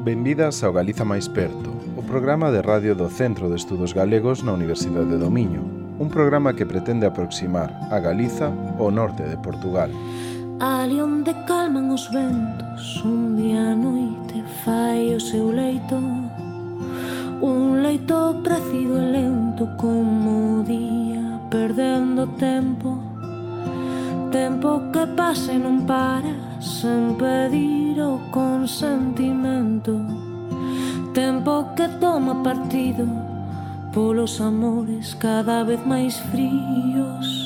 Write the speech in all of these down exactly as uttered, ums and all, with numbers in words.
Benvidas ao Galiza máis perto, o programa de radio do Centro de Estudos Galegos na Universidade do Miño, un programa que pretende aproximar a Galiza ao norte de Portugal. Ali onde calman os ventos, un día a noite fai o seu leito, un leito precido e lento como o día, perdendo tempo, tempo que pasa e non para, sen pedir o consentimento, tempo que toma partido polos amores cada vez máis fríos.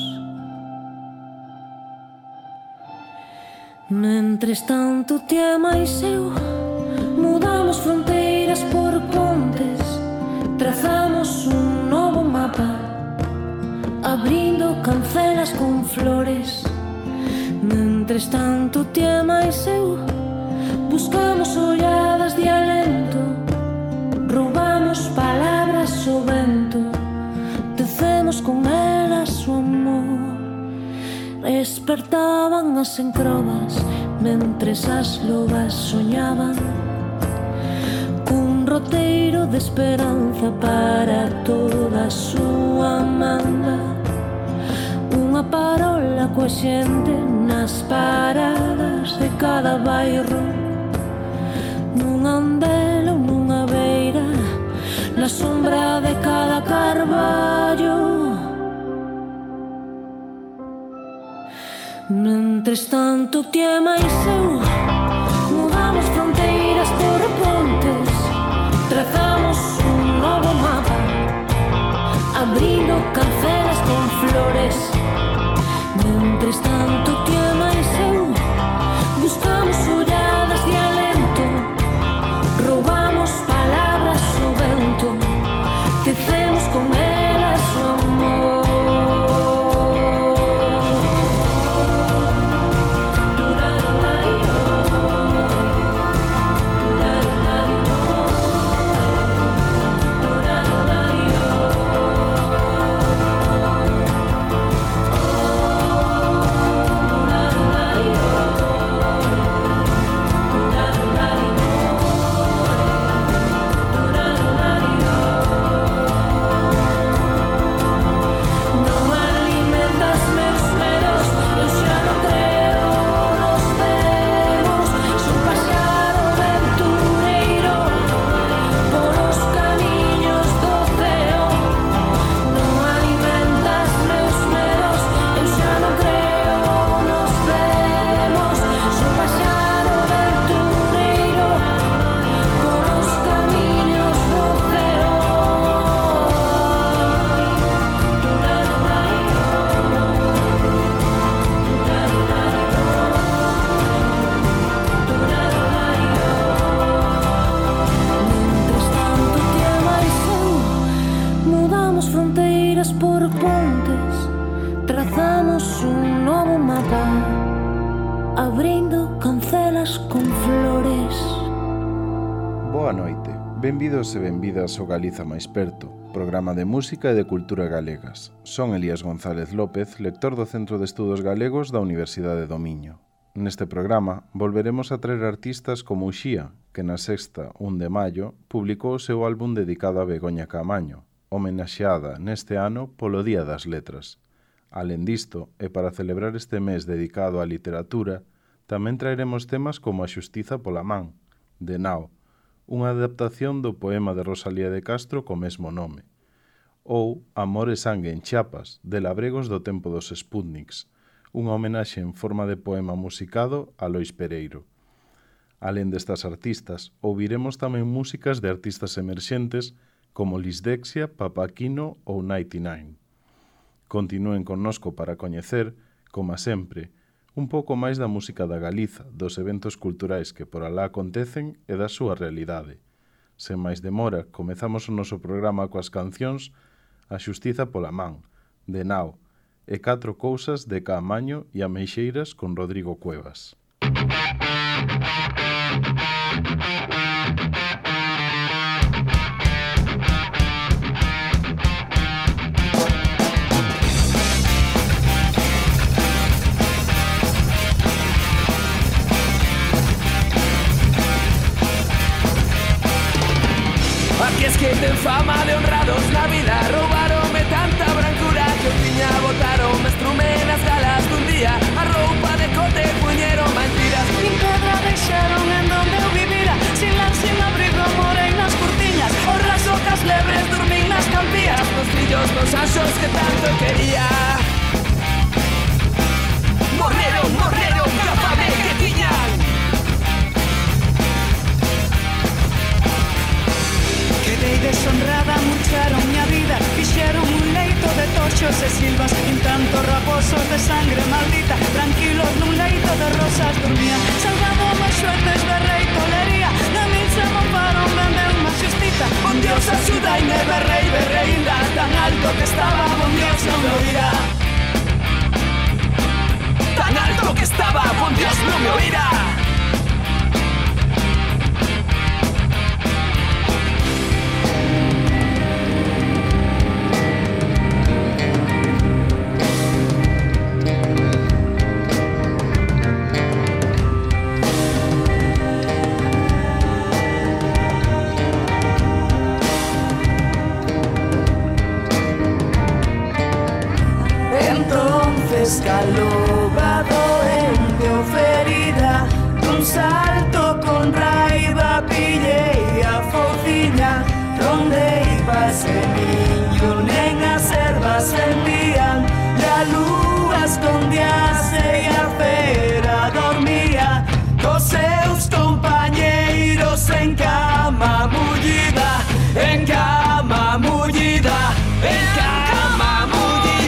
Mentres tanto ti e máis eu mudamos fronteiras por pontes, trazamos un novo mapa, abrindo cancelas con flores. Mentres tanto ti e máis eu buscamos olladas de alento, roubamos palabras ao vento, tecemos con elas o amor. Despertaban as encrobas mentres as lobas soñaban cun roteiro de esperanza para toda a súa manda, unha parola coa xente nas paradas de cada bairro, nun andelo, nunha beira, na sombra de cada carballo. Mentres tanto ti e máis eu mudamos fronteiras por pontes, trazamos un novo mapa, abrindo cancelas con flores. Mentres tanto ti e máis eu buscamos olladas de alento, roubamos palabras ao vento, tecemos con elas o amor. Benvidos e benvidas ao Galiza máis perto, programa de música e de cultura galegas. Son Elías González López, lector do Centro de Estudos Galegos da Universidade do Miño. Neste programa volveremos a traer artistas como Uxía, que na sexta, un de maio, publicou o seu álbum dedicado a Begoña Caamaño, homenaxeada neste ano polo Día das Letras. Alén disto, e para celebrar este mes dedicado á literatura, tamén traeremos temas como A xustiza pola man, de Nao, unha adaptación do poema de Rosalía de Castro co mesmo nome, ou Amor e sangue en Chiapas, de Labregos do tempo dos Sputniks, unha homenaxe en forma de poema musicado a Lois Pereiro. Alén destas artistas, ouviremos tamén músicas de artistas emerxentes como Lisdexia, Papaquino ou noventa e nove. Continúen connosco para coñecer, como sempre, un pouco máis da música da Galiza, dos eventos culturais que por alá acontecen e da súa realidade. Sen máis demora, comezamos o noso programa coas cancións A xustiza pola man, de Nao, e Catro cousas de Caamaño e Ameixeiras con Rodrigo Cuevas. que ten fama de honrados na vida. Roubaronme tanta brancura que eu tiña, botaronme, estrume nas galas dun día. A roupa de cote puñeron mentiras, Nin pedra deixaron en donde eu vivira. Sin lar, sin abrigo, morei nas cortiñas. Os raso cas lebres, dormín nas campías. nos trillos, nos anxos que tanto quería. Morreron, morreron, ca fame que tiñan. Quedei deshonrada, murcharon miña vida. Fixeron un leito de toxos e silvas. En tanto raposos de sangre maldita. Tranquilos nun leito de rosas dormía. Salvado máis suertes, berrei tolería. Na min se mofaron, vendeu má xustita. Bon Dios, axudaime, berrei, berrei inda. Tan alto que estaba, bon Dios, non me oirá. Tan alto que estaba, bon Dios, non me oirá. Escalova doente o ferida. Dun salto con raiva pillei a fociña. Donde iba semillo nen as ervas sentían. E a lúa escondíase e a fera dormía. Cos seus compañeiros en cama mullida. En cama mullida. En cama mullida.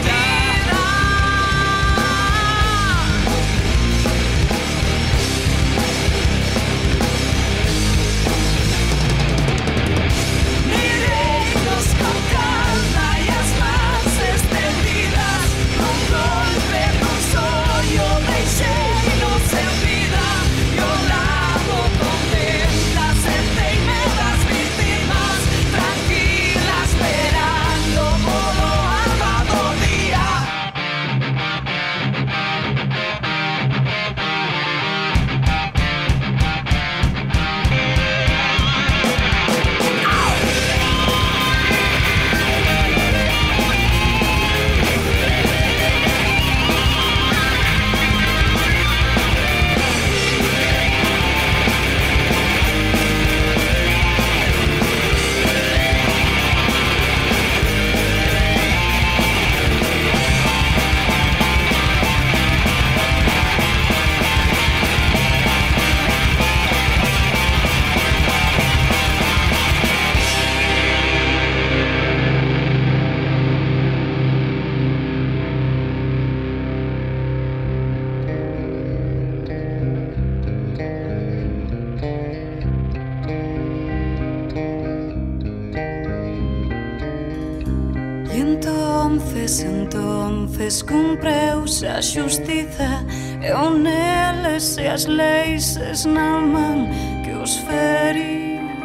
Entonces cumpreuse a xustiza e o neles e as leis esnaman que os ferira.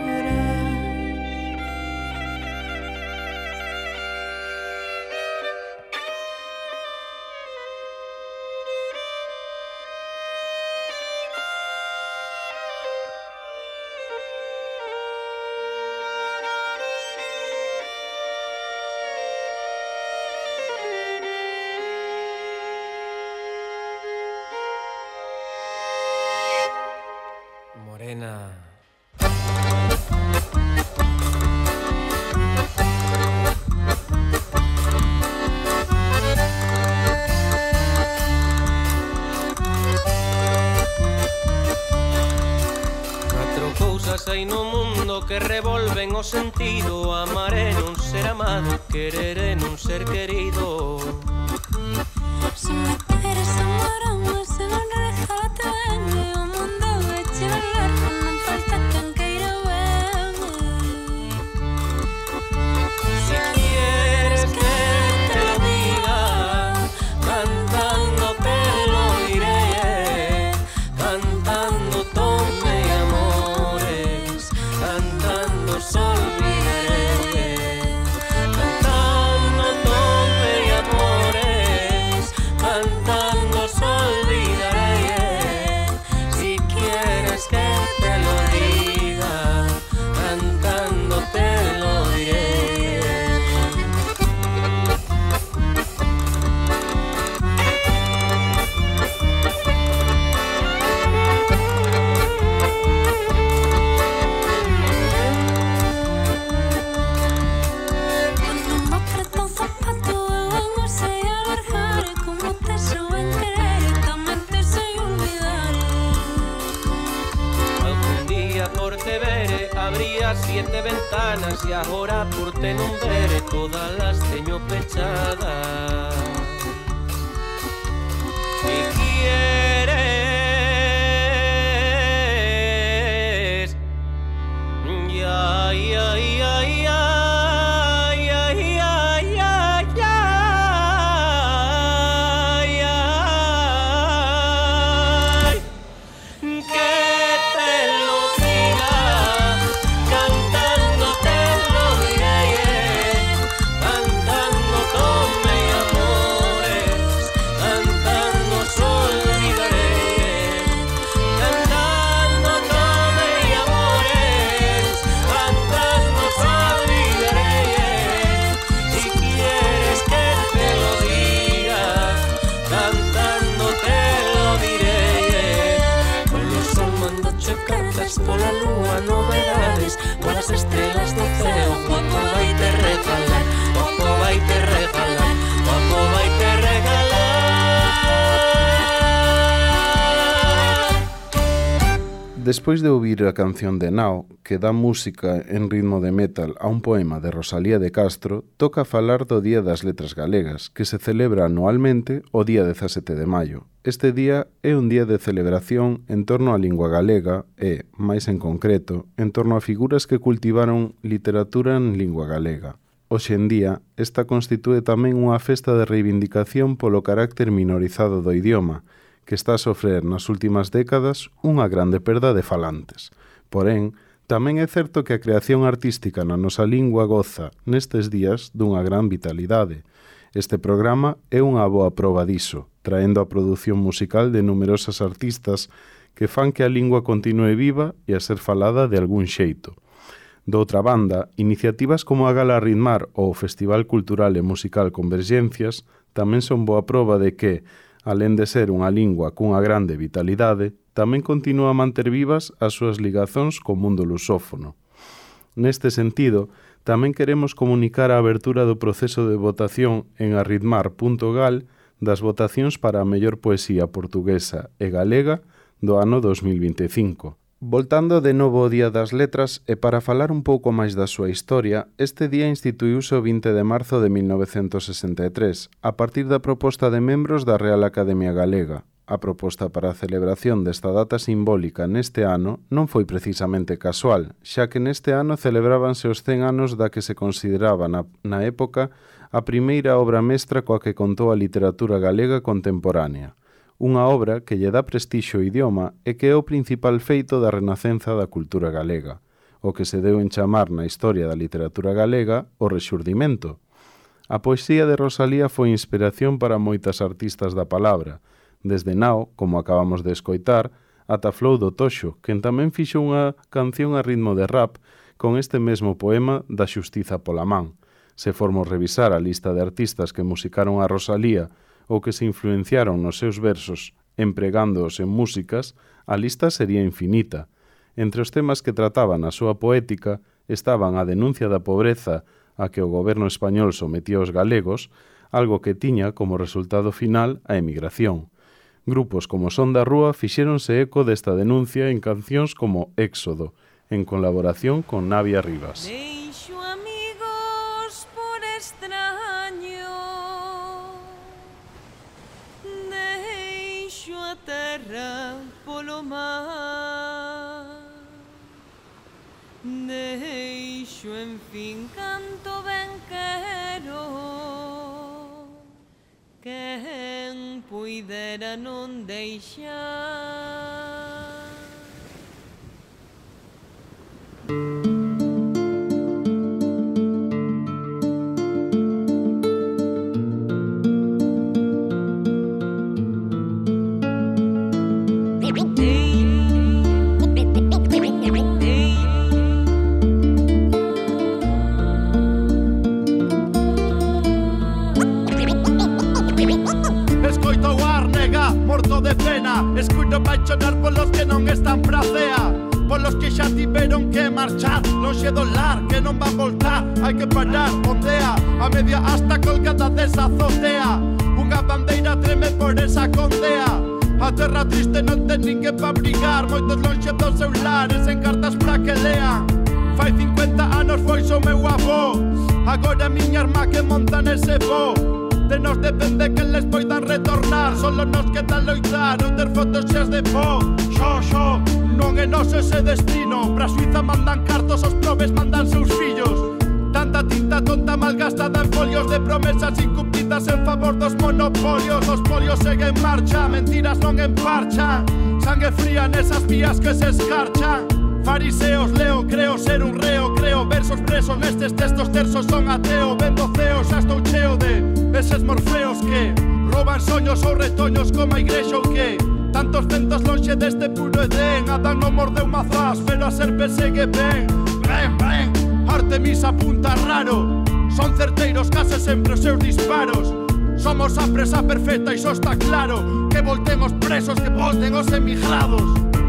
Morena. Catro cousas hai no mundo que revolven o sentido. Amar é non ser amado, querer é non ser querido. Se me queres amar, se non regálate ben. O mundo vai che valer, non falta quen queira ben. Si quieres que te lo diga, cantando te lo diré. Cantando tombe y amores, cantando sol olvidaré. Cantando tombe y amores, cantando sol olvidaré. Si se vere, abría siete ventanas e agora por te non vere todas las teño pechadas. Si quieres, ya, ya, ya, ya. Pola lúa novedades, polas estrelas do ceo, guapo vai te regalar, guapo vai te regalar, guapo vai te regalar. Despois de ouvir a canción de Nao, que dá música en ritmo de metal a un poema de Rosalía de Castro, toca falar do Día das Letras Galegas, que se celebra anualmente o día dezasete de maio. Este día é un día de celebración en torno á lingua galega e, máis en concreto, en torno a figuras que cultivaron literatura en lingua galega. Hoxe en día, esta constitúe tamén unha festa de reivindicación polo carácter minorizado do idioma, que está a sofrer nas últimas décadas unha grande perda de falantes. Porén, tamén é certo que a creación artística na nosa lingua goza, nestes días, dunha gran vitalidade. Este programa é unha boa proba diso, traendo a produción musical de numerosas artistas que fan que a lingua continue viva e a ser falada de algún xeito. Doutra banda, iniciativas como a Gala Ritmar ou o Festival Cultural e Musical Convergencias tamén son boa proba de que, alén de ser unha lingua cunha grande vitalidade, tamén continúa a manter vivas as súas ligazóns co mundo lusófono. Neste sentido, tamén queremos comunicar a abertura do proceso de votación en arritmar punto gal das votacións para a mellor poesía portuguesa e galega do ano dos mil vinte e cinco. Voltando de novo ao Día das Letras e para falar un pouco máis da súa historia, este día instituíuse o vinte de marzo de mil novecentos sesenta e tres, a partir da proposta de membros da Real Academia Galega. A proposta para a celebración desta data simbólica neste ano non foi precisamente casual, xa que neste ano celebrábanse os cen anos da que se consideraba na, na época a primeira obra mestra coa que contou a literatura galega contemporánea. Unha obra que lle dá prestixio ao idioma e que é o principal feito da renacenza da cultura galega, o que se deu en chamar na historia da literatura galega o Rexurdimento. A poesía de Rosalía foi inspiración para moitas artistas da palabra, desde Nao, como acabamos de escoitar, ata Flou do Toxo, quen tamén fixo unha canción a ritmo de rap con este mesmo poema da Xustiza pola man. Se formos revisar a lista de artistas que musicaron a Rosalía ou que se influenciaron nos seus versos empregándoos en músicas, a lista sería infinita. Entre os temas que trataban a súa poética estaban a denuncia da pobreza a que o goberno español sometía aos galegos, algo que tiña como resultado final a emigración. Grupos como Son da Rúa fixéronse eco desta denuncia en cancións como Éxodo, en colaboración con Navia Rivas. Deixo amigos por extraño, deixo a terra polo mar, deixo en fin canto ben quero, quen puidera non deixar. Morto de pena, escuito pa chorar polos que non están pra cea, polos que xa tiveron que marchar, lonxe do lar, que non van voltar. Hai que parar, ondea, a media hasta colgada desa azotea, unha bandeira treme por esa condea, A terra triste non ten ninguén pa brigar, moitos lonxe dos seus lares en cartas pra que lean. Fai cincuenta anos foi o meu avó, agora a miña irmá que monta nese voo. De nos depende que les poidan retornar, solo nos queda loitar, non ter fotos xeas de pó. Xo, xo, non é noso ese destino, pra Suiza mandan cartos, os probes mandan seus fillos. Tanta tinta tonta malgastada en folios de promesas incumplidas en favor dos monopolios. Os polios seguen en marcha, mentiras non en parcha, sangue fría nesas vías que se escarchan. Fariseos leo, creo ser un reo, creo versos presos nestes textos tersos son ateo. Vendo ceo, xa estou cheo de eses morfeos que roban soños ou retoños como a igrexa ou que tantos ventos lonxe deste puro Edén. Adán non mordeu mazás, pero a serpe segue ben. Ben, ben, Artemis apunta raro, son certeiros case sempre os seus disparos. Somos a presa perfecta, iso está claro. Que volten os presos, que volten os emigrados,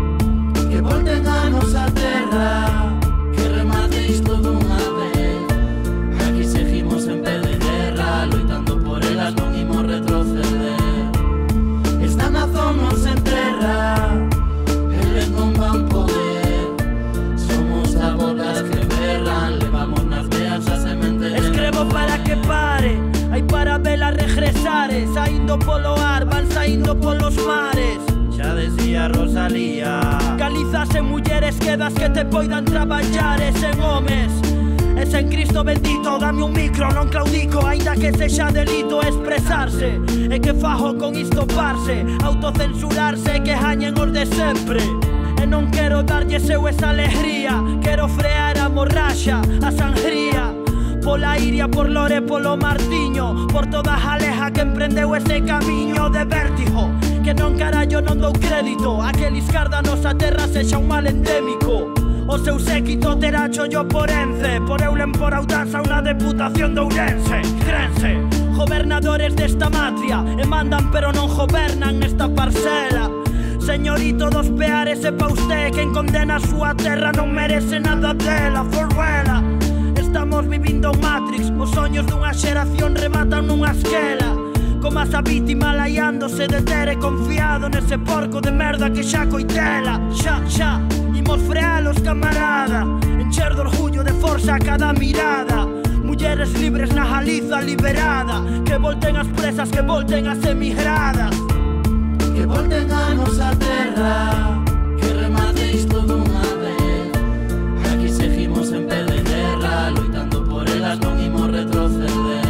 que volten a nosa terra, que remate isto dunha vez. Aquí seguimos en pé de guerra, loitando por elas non imos retroceder. Esta nación non se enterra, eles non van poder. Somos a bolas que berran, levamos nas veas a semente. Escrevo para que pare, hai para vela regresare. Saindo polo ar, van saindo polos mares. Xa decía Rosalía, Galizas en mulleres quedas que te poidan traballar. E sen homes, e sen Cristo bendito. Dame un micro, non claudico, aínda que sexa delito expresarse. E que fajo con isto parse, autocensurarse, que jañen os de sempre. E non quero darlle seu esa alegría, quero frear a morraxa, a sangría. Pola Iria, por Lore, polo Martiño, por toda a aleja que emprendeu ese camiño de vértigo. Que non carallo non dou crédito a que liscar da nosa terra sexa un mal endémico. O seu séquito terá chollo por Ence, por Eulen, por Audasa, unha deputación de Ourense. Crense, gobernadores desta matria, e mandan pero non gobernan nesta parcela. Señorito dos peares, e pa usted quen condena a súa terra non merece nada dela. Forruela, estamos vivindo un Matrix, os soños dunha xeración rematan nunha esquela. Como esa vítima laiándose de ter confiado nese porco de merda que xa coitela. Xa, xa, imos frealos, camarada, encher de orgullo, de forza a cada mirada. Mulleres libres na Galiza liberada, que volten as presas, que volten as emigradas. que volten a nosa terra, que remate isto dunha vez. Aquí seguimos en pé de guerra, loitando por elas non imos retroceder.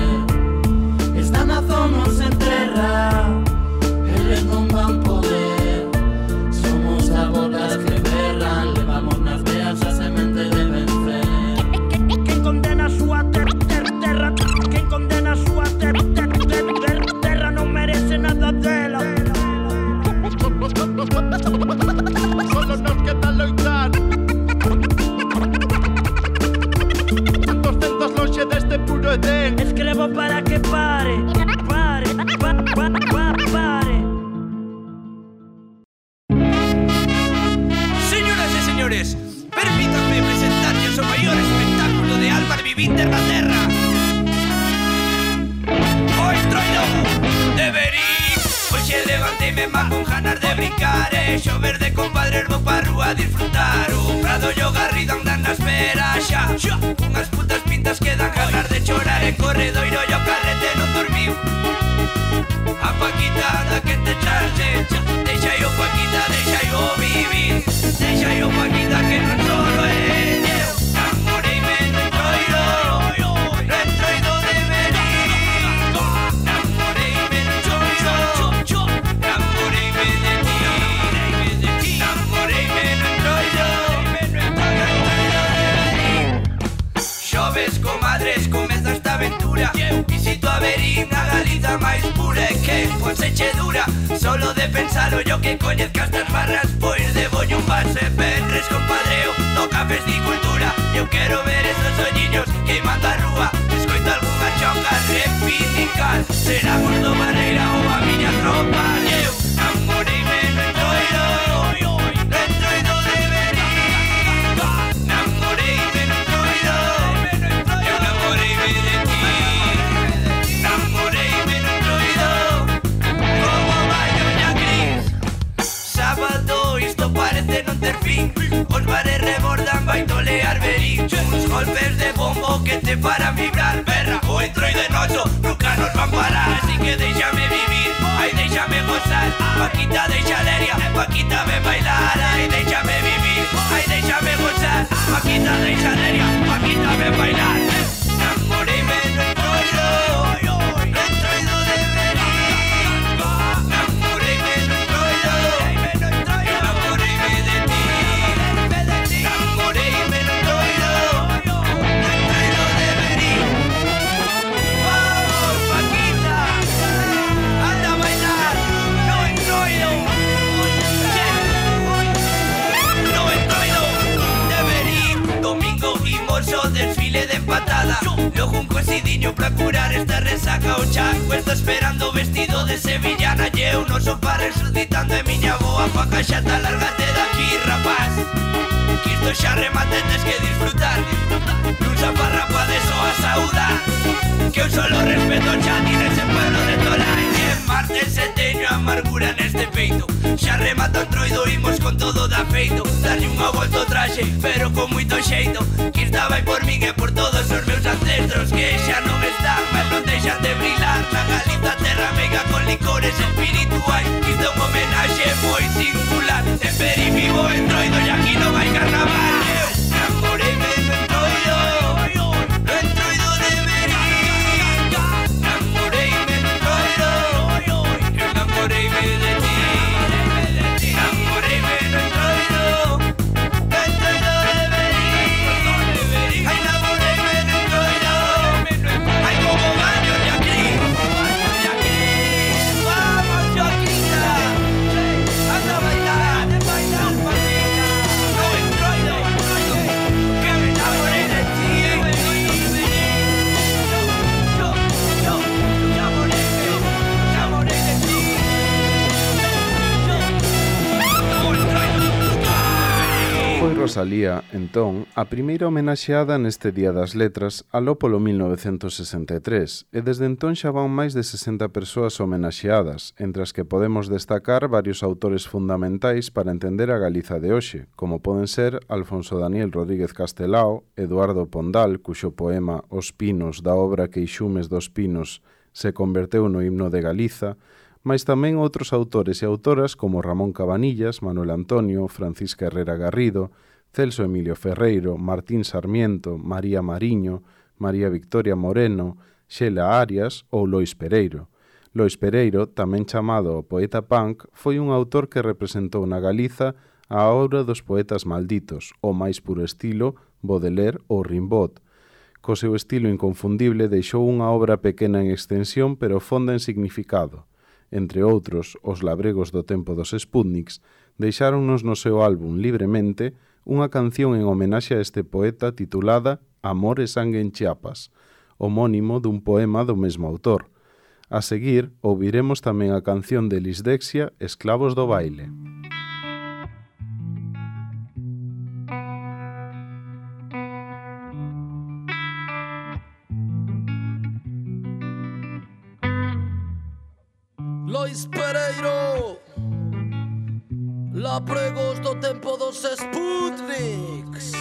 Esta nación non se enterra, eles non van poder. Somos a bolas que berran, levamos nas veas a semente de vencer. Quen condena a súa terra, terra, quen condena a súa terra, terra non merece nada dela. Solo nos queda loitar. Tantos centos lonxe deste puro Edén. Escrevo para que pare, pare, pa, pa, pa, pare. Señoras e señores, permítanme presentarles o maior espectáculo de Álvar Vivinder na Terra. O Entroido de Berín. Hoxe levanteime má con ganas de brincar e xover de compadres vou pa rúa a disfrutar. O Prado e o Garrido andan nas veras xa, xa. Unhas putas pintas que dan ganas de chorar. En corredoiro e o carrete non dormiu. A Paquita anda que te charge, deixa yo Paquita, deixa yo vivir. Deixa yo Paquita que non solo é eu. Namoreime no Entroido, no Entroido de Berín. Namoreime no Entroido, namoreime de ti. Namoreime no Entroido, no Entroido de Berín. Xoves, comadres, comeza esta aventura. Visito a Berín, a Galiza máis pura. E que ponse che dura, solo de pensalo yo que coñezca estas barras. Pois de bollo un pase, venres compadreo, toca festicultura. Eu quero ver esos olliños queimando a rúa. Escoito algunha chonga reivindicar. Será por do Barreira ou a miña tropa. Eu namoreime no Entroido, no Entroido de Berín. Namoreime no Entroido, eu namoreime de ti. Namoreime no Entroido, como baño na gris. vai tolear verín. Uns golpes de bombo que te para vibrar. Berra, o entroido de noso nunca nos van parar. Así que déxame vivir, ai déxame gozar. Paquita deixa alegría, Paquita ven bailar. Ai déxame vivir, ai déxame gozar. Paquita deixa alegría, Paquita ven bailar. Namoreime no entroido, no entroido de verín. Namoreime no entroido, namoreime de ti. Namoreime no entroido, no entroido de verín. Vamos, Paquita, anda a bailar, no entroido. No entroido de verín. Domingo imos ao desfile de empatada. Logo un cosidiño pra curar esta resaca. O chanco está esperando vestido de sevillana. E eu non son pa resucitando e miña boa faca xa ta lárgate daqui, rapaz. Que isto xa remate, tes que disfrutar. Non xa parrapa de so a saudar. Que eu solo respeto xa tira ese pueblo de Tolai. E en martes se teño amargura neste peito. Xa remata o entroido, imos con todo da feito. Darlle unha volta ao traxe, pero con moito xeito. Que esta vai por min e por todos os meus ancestros que xa non están, mas non deixan de brilar. Na Galiza terra meiga con licores espirituais. Isto é un homenaxe moi singular. En Peri vivo entroido e aquí non hai carnaval. Eu namoreime no entroido, no entroido de verín. Namoreime no entroido, eu namoreime de ti. Namoreime no entroido, no entroido de verín. Ai, namoreime no entroido, ai, como baño de aquí. Vamos, Joaquina, anda a bailar, bailar, Paquita. No entroido, que me enamoré de ti. Yo, yo, enamoré, enamoré de ti. Foi Rosalía, entón, a primeira homenaxeada neste Día das Letras aló polo mil novecentos sesenta e tres, e desde entón xa van máis de sesenta persoas homenaxeadas, entre as que podemos destacar varios autores fundamentais para entender a Galiza de hoxe, como poden ser Alfonso Daniel Rodríguez Castelao, Eduardo Pondal, cuxo poema Os Pinos da obra Queixumes dos Pinos se converteu no himno de Galiza, mais tamén outros autores e autoras como Ramón Cabanillas, Manuel Antonio, Francisca Herrera Garrido, Celso Emilio Ferreiro, Martín Sarmiento, María Mariño, María Victoria Moreno, Xela Arias ou Lois Pereiro. Lois Pereiro, tamén chamado o poeta punk, foi un autor que representou na Galiza a obra dos poetas malditos, o máis puro estilo Baudelaire ou Rimbaud. Co seu estilo inconfundible deixou unha obra pequena en extensión pero fonda en significado. Entre outros, os labregos do tempo dos Sputniks deixáronnos no seu álbum Libremente unha canción en homenaxe a este poeta titulada Amor e sangue en Chiapas, homónimo dun poema do mesmo autor. A seguir, ouviremos tamén a canción de Lisdexia Esclavos do Baile. Lois Pereiro, labregos do tempo dos Sputniks.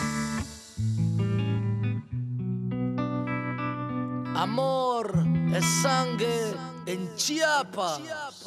Amor e sangue en Chiapas.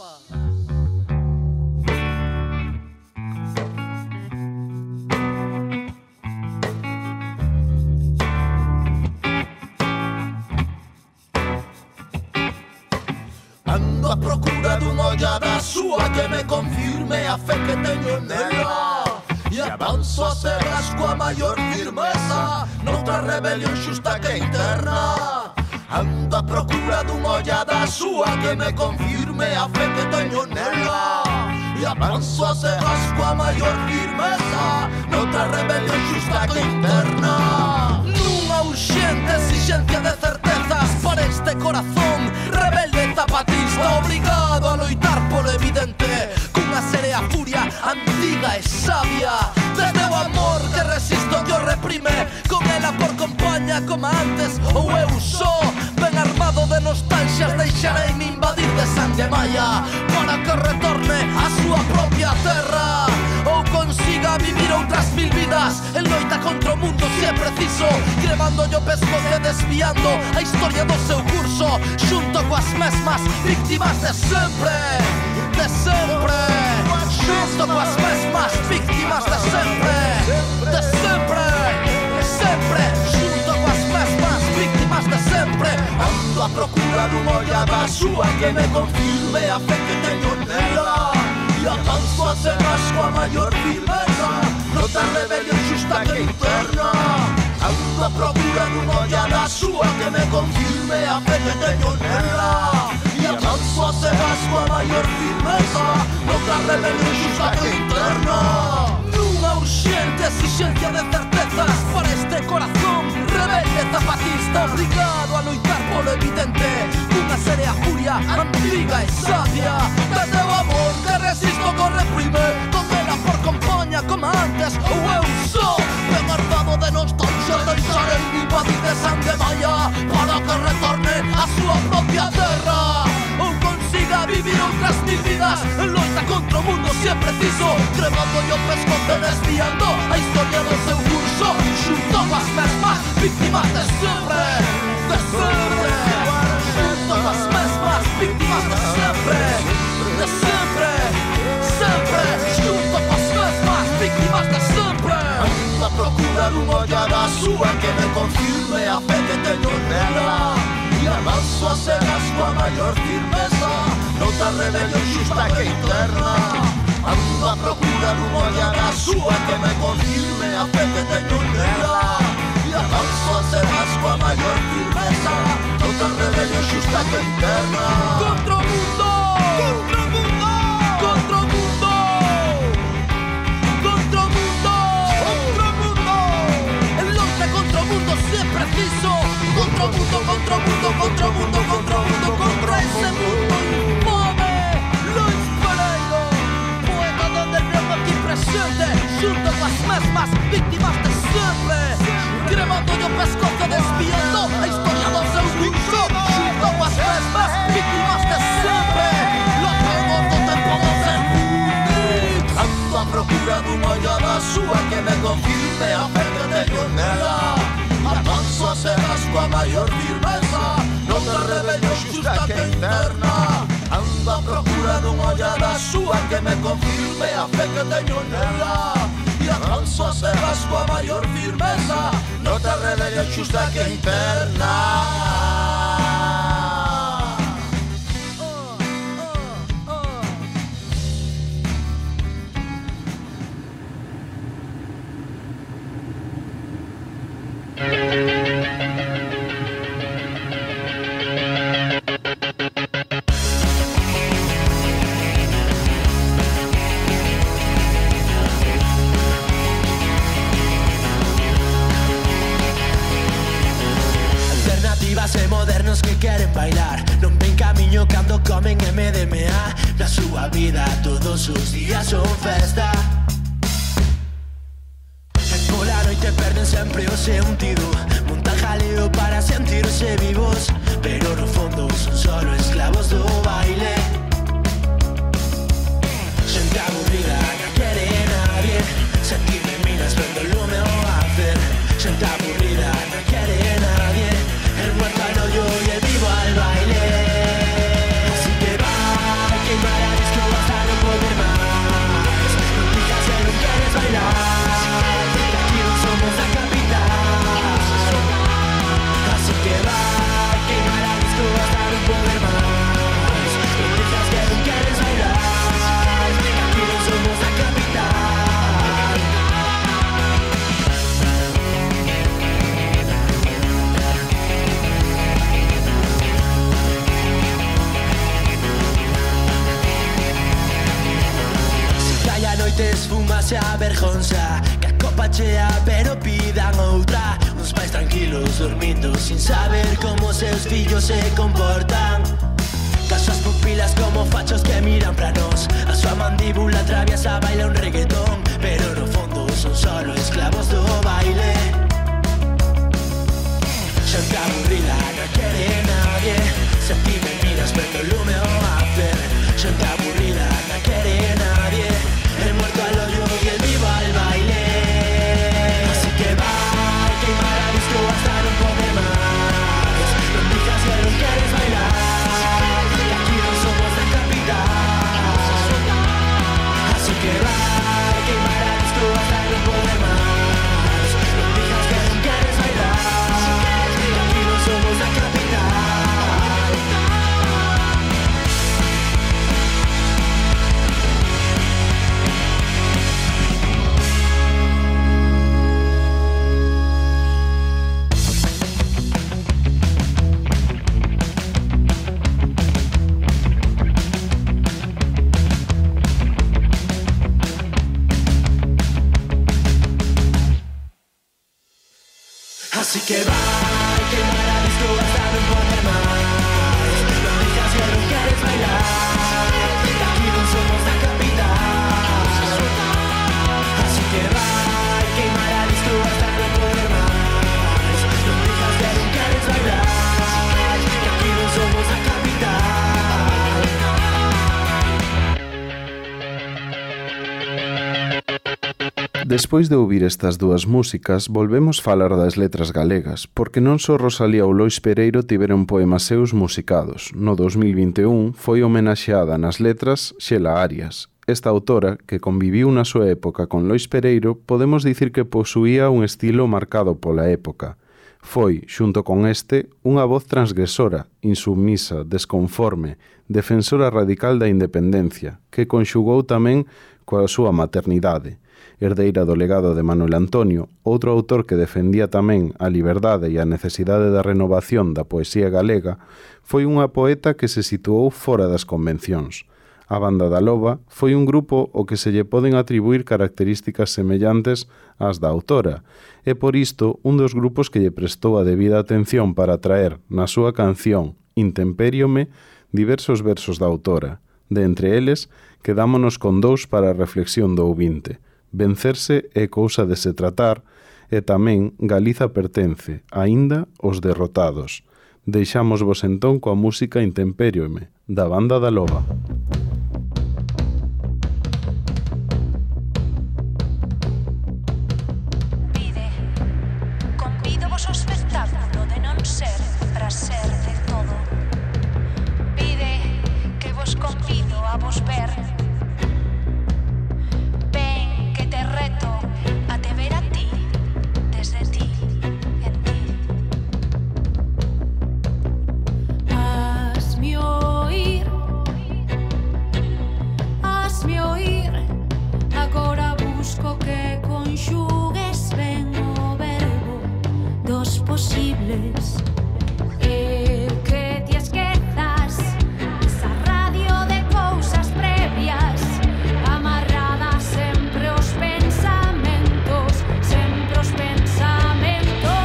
Ando a procura dunha ollada súa que me confirme a fe que teño nela. E avanzo a cegas coa maior firmeza noutra rebelión xusta que interna. Ando a procura dunha ollada súa que me confirme a fe que teño nela. E avanzo a cegas coa maior firmeza noutra rebelión xusta que interna. Nunha urxente exigencia de certezas por este corazón rebelde zapatista, obrigado a loitar por evidente cunha serea furia antiga e sabia. Desde o amor que resisto que o reprime, con ela por compaña como antes, ou eu só ben armado de nostalxias deixareime invadir de sangue maia para que retorne a súa propia terra ou consiga vivir outras mil vidas en loita con mundo se é preciso, cremando yo pescoce desviando a historia do seu curso, xunto coas mesmas víctimas de sempre, de sempre, xunto coas mesmas víctimas de sempre, de sempre, sempre, xunto coas mesmas víctimas de sempre. Ando a procura dunha ollada súa que me confirme a fe que teño nela, e avanzo a cenas coa maior firmeza, nota rebelión xusta que interna. Ando a procura dunha ollada súa que me confirme a fe que teño nela, e avanzo a cenas coa maior firmeza, nota rebelión xusta que interna. Nunha urxente exigencia de certezas para este corazón rebelde zapatista, obrigado a loitar polo evidente, unha serea furia antiga e sabia, de teu amor que resisto co reprime, condena por compaña como antes, ou eu sou ben armado de nostalgia, deixar en mi país de sangue maya, para que retorne a súa propia terra, ou consiga vivir outras mil vidas, en loita contra o mundo se é preciso, cremando o pescoce desviando a historia do seu curso, xunto coas mesmas víctimas de sempre, de sempre, xunto coas mesmas víctimas de sempre, de sempre, sempre, xunto coas mesmas víctimas de sempre. Ando a procura dunha ollada súa que me confirme a fe que teño nela, e avanzo a cenas coa maior firmeza, nota rebelión xusta que interna. Ando a procura dunha ollada súa que me confirme a fe que teño nela, e avanzo a cenas coa maior firmeza, nota rebelión xusta que interna. Contra o mundo! Contra o mundo! Contra o mundo! Contra o mundo! Contra o mundo! En loita contra o mundo se é preciso, contra o mundo, contra o mundo, contra o mundo, contra o mundo, contra ese mundo infame. Luis Pereiro, poeta donde creo aquí presente, xunto coas mesmas víctimas de sempre, cremando o pescozo desviando a historia do seu curso, xunto coas mesmas víctimas de sempre, lotamos do tempo dos enfundidos. Ando a procura dunha ollada súa que me confirme a fe que teño nela, avanzo a cenas coa maior firmeza, nota rebelión xusta que interna. Ando a procura dunha ollada súa que me confirme a fe que teño nela, e avanzo a cenas coa maior firmeza, nota rebelión xusta que interna. E modernos que queren bailar, non ven camiño cando comen M D M A. Na súa vida todos os días son festa, e pola noite perden sempre o sentido, montan jaleo para sentirse vivos, pero no fondo son solo esclavos do baile. Xente aburrida non quere nadie, sentirme minas vendo o meu hacer. Xente aburrida non quere nadie, el muerto al hoyo y el vivo al baile. Así que va, quemar a disco hasta no poder más. No digas que no quieres bailar, porque aquí no somos la capital. Así que va, quemar a disco hasta no poder más. No digas que no quieres bailar, porque aquí no somos la capital. Esfumase a vergonza, que a copa chea pero pidan outra. Uns pais tranquilos dormindo sin saber como seus fillos se comportan. Casas pupilas como fachos que miran pra nós, a súa mandíbula atraviesa baila un reggaetón, pero no fondo son solo esclavos do baile. Xente aburrida non quere nadie, se ti me miras vendo o meu hacer. Xente aburrida non quere nadie, el muerto al hoyo y el vivo al baile. Así que va, Así que vai, queimar a disco hasta non poder máis. Non digas que non queres bailar, aquí non somos da capital. Así que vai, queimar a disco hasta non poder máis. Non digas que non queres bailar, aquí non somos da capital. Despois de ouvir estas dúas músicas, volvemos falar das letras galegas, porque non só Rosalía ou Lois Pereiro tiveron poemas seus musicados. No dos mil vinte e un foi homenaxeada nas letras Xela Arias. Esta autora, que conviviu na súa época con Lois Pereiro, podemos dicir que posuía un estilo marcado pola época. Foi, xunto con este, unha voz transgresora, insubmisa, desconforme, defensora radical da independencia, que conxugou tamén coa súa maternidade. Herdeira do legado de Manuel Antonio, outro autor que defendía tamén a liberdade e a necesidade da renovación da poesía galega, foi unha poeta que se situou fora das convencións. A Banda da Loba foi un grupo ao que se lle poden atribuir características semellantes ás da autora, e por isto un dos grupos que lle prestou a debida atención para traer na súa canción Intempériome diversos versos da autora. De entre eles, quedámonos con dous para a reflexión do ouvinte. Vencerse é cousa de se tratar e tamén Galiza pertence, aínda, aos derrotados. Deixámosvos entón coa música Intempériome, da Banda da Loba. Pide, convídovos ao espectáculo de non ser para ser de todo. Pide que vos convido a vos ver. Posibles. E que te esquezas esa radio de cousas previas, amarradas sempre aos pensamentos, sempre aos pensamentos.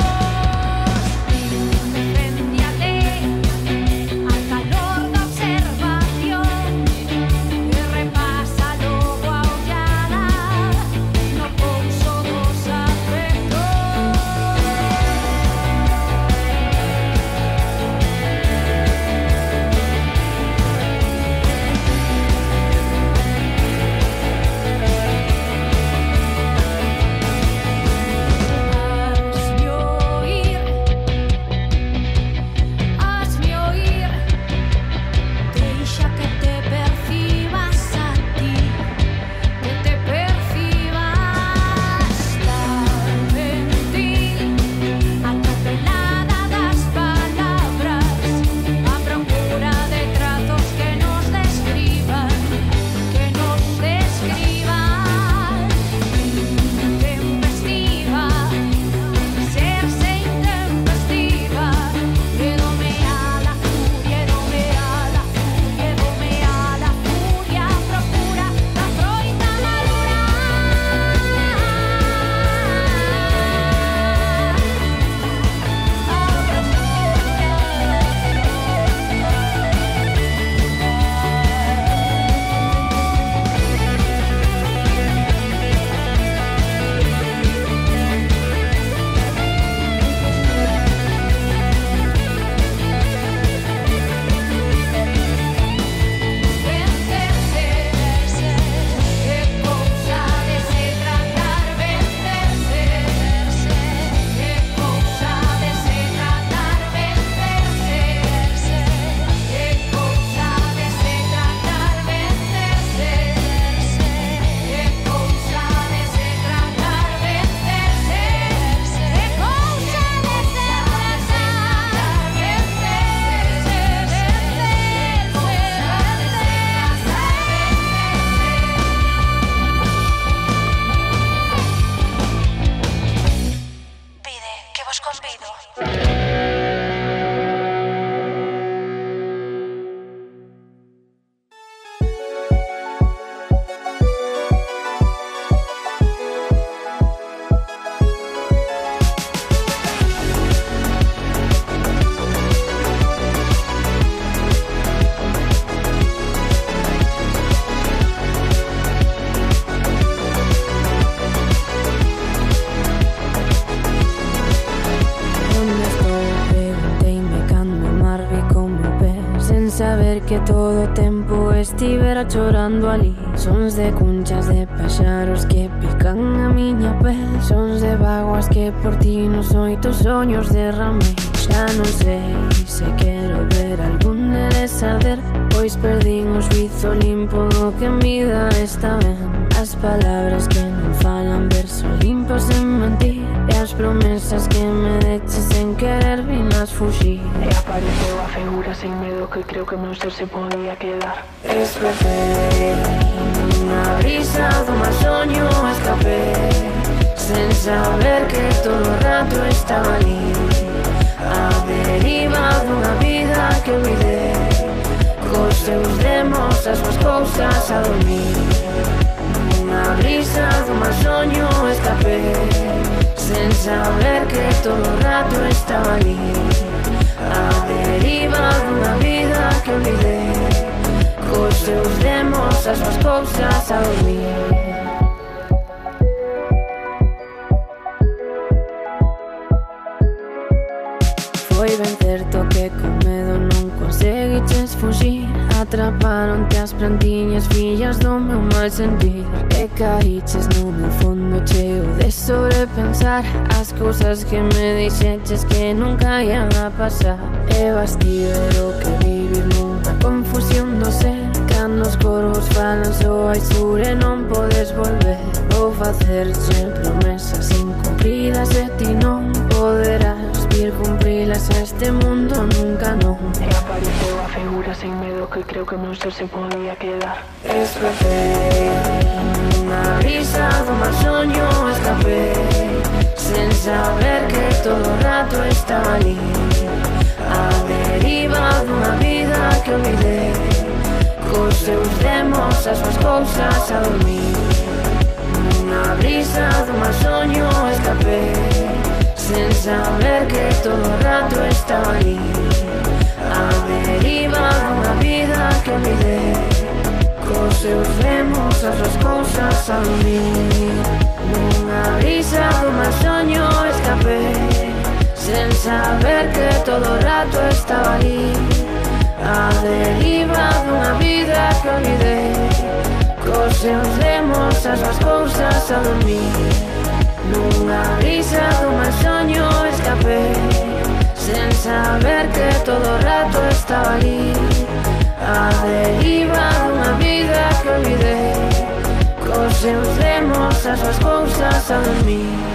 Deféndiate al calor da observación e repasa logo a ollada no pouso dos afectos. que todo o tempo estivera chorando ali. Sons de cunchas de paxaros que pican a miña pel, sons de vaguas que por ti nos oitos soños derramei. Xa non sei se quero ver algún deles arder, pois perdín o suizo limpo do que en vida está ben. As palabras que non falan verso limpo sen mentir, e as promesas que me deches sen querer vinas fuxir. E apareceu a figura sen medo que creo que o meu ser se podía quedar. Escapei unha brisa do máis soño, escapei sen saber que todo o rato estaba ali, a deriva dunha vida que olvidei, cos seus demos, as súas cousas a dormir. Unha brisa do máis soño escapei sen saber que todo o rato estaba ali, a deriva dunha vida que olvidei, cos seus demos, as súas cousas a dormir. Foi ben certo que con medo non conseguiches fuxir, atraparonte as plantiñas fillas do meu mal sentir, e caíches no meu fondo cheo de sobrepensar as cousas que me dixeches que nunca ian a pasar. E bastido que vivir nunha confusión do ser, cando os corvos falan só hai sur e non podes volver. Vou facerche promesas incumpridas e ti non poderás vir cumprilas, a este mundo nunca non. E apareceu a figura sen medo que creo que o meu ser se podía quedar. Escapei unha brisa do máis soño, escapei sen saber que todo o rato estaba ali, a deriva dunha vida que olvidei, cos seus demos, as súas cousas a dormir. Unha brisa do máis soño escapei sen saber que todo o rato estaba ali, a deriva dunha vida que olvidei, cos seus demos, as súas cousas a dormir. Nunha brisa do máis soño escapei sen saber que todo o rato estaba ali, a deriva dunha vida que olvidei, cos seus demos, as súas cousas a dormir. Nunha brisa do máis soño escapei sen saber que todo o rato estaba ali, a deriva dunha vida que olvidei, cos seus demos, as súas cousas a dormir.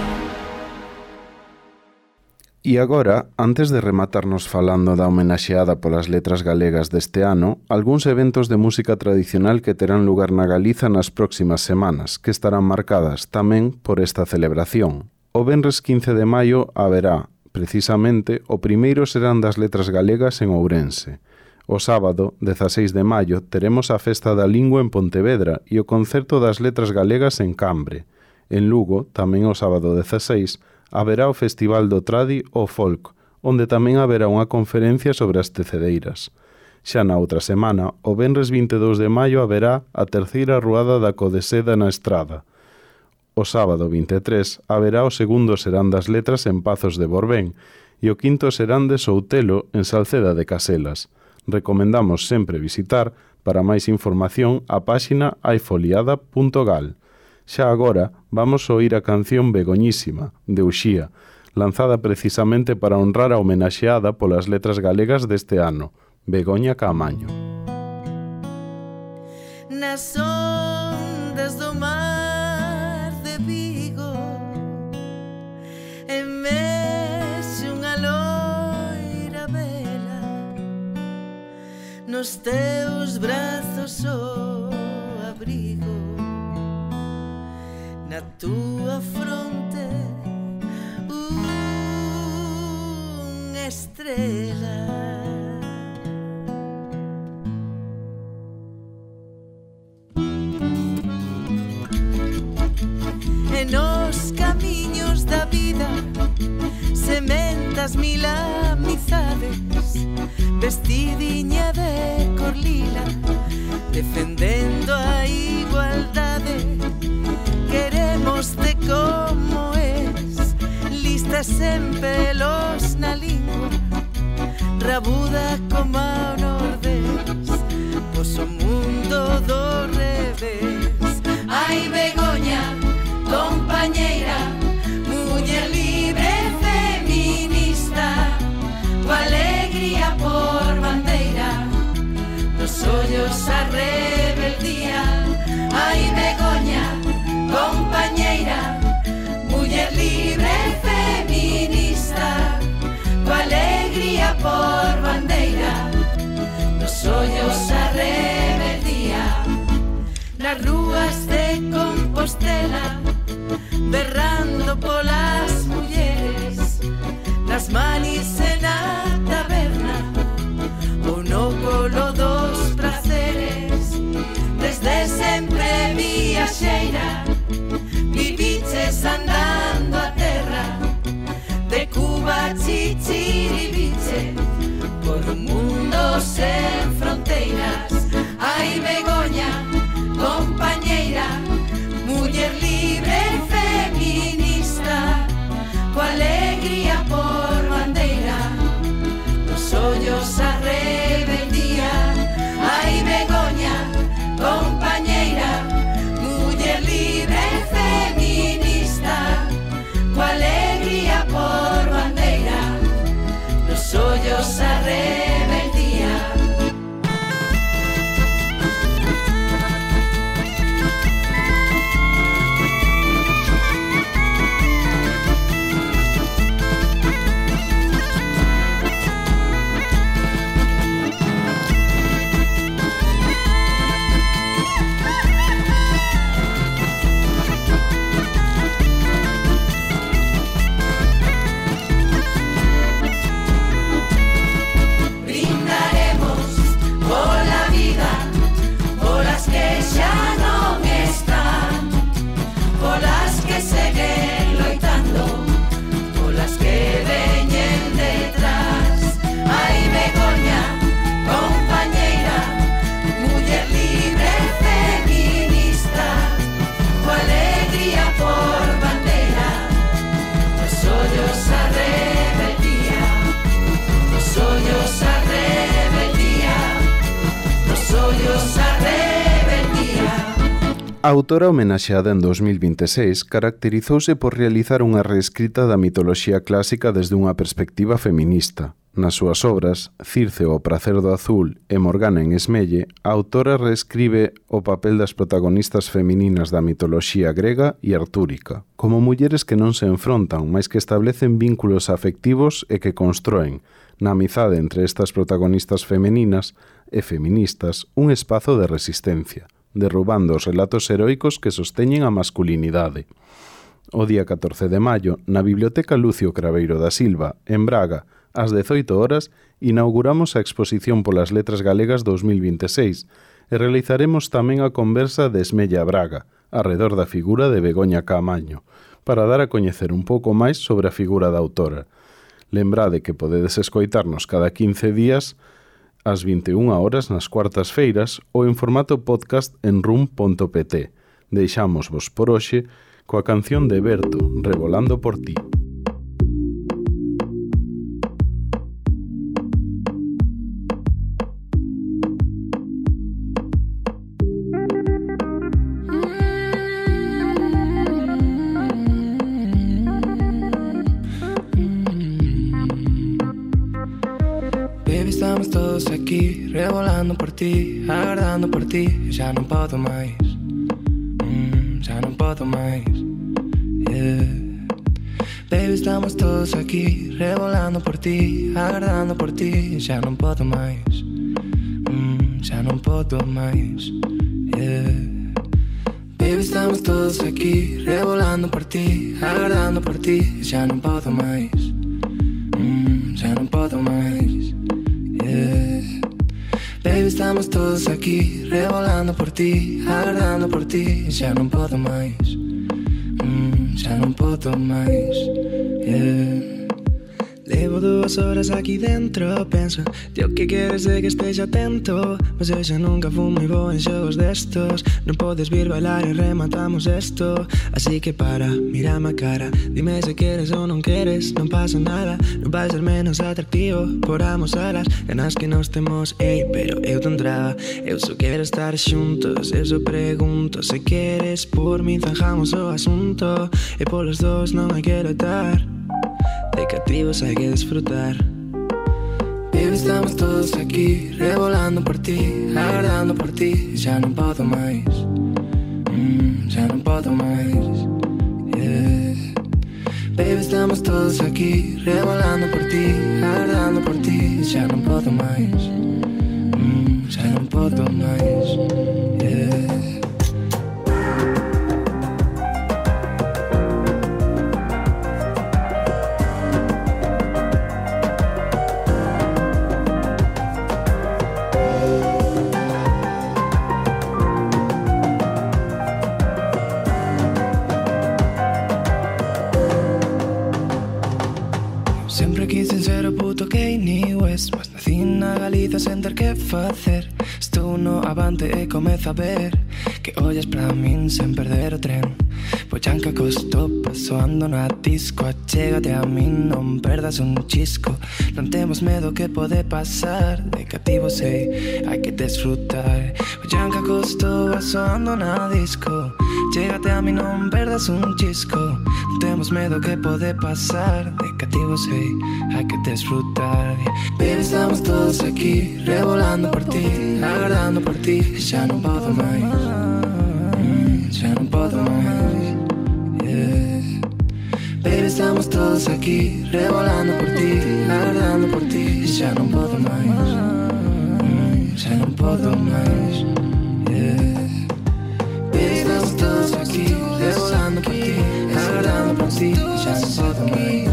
E agora, antes de rematarnos falando da homenaxeada polas letras galegas deste ano, algúns eventos de música tradicional que terán lugar na Galiza nas próximas semanas, que estarán marcadas tamén por esta celebración. O venres quince de maio haberá, precisamente, o primeiro serán das letras galegas en Ourense. O sábado, dezaseis de maio, teremos a Festa da Lingua en Pontevedra e o concerto das letras galegas en Cambre. En Lugo, tamén o sábado dezaseis, haberá o Festival do Tradi o Folk, onde tamén haberá unha conferencia sobre as tecedeiras. Xa na outra semana, o venres vinte e dous de maio, haberá a terceira ruada da Codeseda na Estrada. O sábado vinte e tres haberá o segundo Serán das Letras en Pazos de Borbén e o quinto Serán de Soutelo en Salceda de Caselas. Recomendamos sempre visitar, para máis información, a páxina aifoliada punto gal. Xa agora vamos a oír a canción Begoñísima, de Uxía, lanzada precisamente para honrar a homenaxeada polas letras galegas deste ano, Begoña Caamaño. Nas ondas do mar de Vigo emerxe unha loira vela, nos teus brazos o abrigo, na túa fronte unha estrela. E nos camiños da vida sementas mil amizades, vestidiña de cor lila, defendendo a igualdade. Queremoste como es, lista sen pelos na lingua, rabuda como o nordés, voso mundo do revés. Ai, Begoña, compañeira, muller libre feminista, coa alegría por bandeira, nos ollos a rebeldía. Ai, Begoña, compañeira, muller libre feminista, coa alegría por bandeira, nos ollos a rebeldía. Nas rúas de Compostela, berrando polas mulleres, nas manis e na taberna, ou no colo dos praceres. Desde sempre viaxeira, viviches andando a terra, de Cuba a Chichiriviche, por un mundo sen fronteiras. Ai, Begoña, compañeira, muller libre feminista, coa alegría por bandeira, nos ollos a rebeldía. Ai, Begoña, compañeira, muller libre feminista, coa alegría por bandeira, nos ollos a rebeldía. A autora homenaxeada en dos mil vinte e seis caracterizouse por realizar unha reescrita da mitoloxía clásica desde unha perspectiva feminista. Nas súas obras, Circe o Pracer do Azul e Morgana en Esmelle, a autora reescribe o papel das protagonistas femininas da mitoloxía grega e artúrica, como mulleres que non se enfrontan, mais que establecen vínculos afectivos e que constroen, na amizade entre estas protagonistas femeninas e feministas, un espazo de resistencia, derrubando os relatos heroicos que sosteñen a masculinidade. O día catorce de maio, na Biblioteca Lucio Craveiro da Silva, en Braga, ás dezoito horas, inauguramos a exposición polas letras galegas dos mil vinte e seis e realizaremos tamén a conversa de Esmella Braga, arredor da figura de Begoña Caamaño, para dar a coñecer un pouco máis sobre a figura da autora. Lembrade que podedes escoitarnos cada quince días ás vinte e unha horas nas cuartas feiras ou en formato podcast en rum punto pt. Deixámosvos por hoxe coa canción de Berto, Revolando por ti. Estamos todos aquí, revolando por ti, aguardando por ti. Já non podo máis, mm, já non podo máis, yeah. Baby, estamos todos aquí, revolando por ti, aguardando por ti. Já non podo máis, mm, já non podo máis, yeah. Baby, estamos todos aquí, revolando por ti, aguardando por ti. Já non podo máis, mm, já non podo máis, yeah. Baby, estamos todos aquí, revolando por ti, aguardando por ti. Já non podo máis, mm, já non podo máis, yeah. Levo Levo dúas horas aquí dentro. Penso, tío, que queres de que esteja atento? Mas eu xa nunca fui moi bo en xogos destos. Non podes vir bailar e rematamos esto. Así que para, mírame a cara. Dime se queres ou non queres. Non pasa nada, non vai ser menos atractivo por ambos alas. Ganas que nos temos, ei, pero eu te entraba. Eu só quero estar xuntos. Eu só pregunto, se queres por mí zanjamos o asunto. E polos dous non hai que lotar. De cativos hai que desfrutar. Baby, estamos todos aquí, revolando por ti, aguardando por ti. Xa non podo máis, mm, xa non podo máis, yeah. Baby, estamos todos aquí, revolando por ti, aguardando por ti. Xa non podo máis, mm, xa non podo máis, yeah. Mas nací na Galiza sen ter que facer. Estou no avante e comeza a ver que ollas pra min sen perder o tren. Pochanca costo pasoando na disco. Achégate a min, non perdas un chisco. Non temos medo que pode pasar. De cativo sei, hai que desfrutar. Pochanca costo pasoando na disco. Chégate a min, non perdas un chisco. Non temos medo que pode pasar. De cativo sei, hai que desfrutar. Baby, estamos todos aquí, revolando por ti, aguardando por ti. Xa non podo máis, mm, xa non podo máis, yeah. Baby, estamos todos aquí, revolando por ti, aguardando por ti. Xa non podo máis, mm, xa non podo máis, yeah. Baby, estamos todos aquí, revolando por ti, aguardando por ti. Xa non podo máis.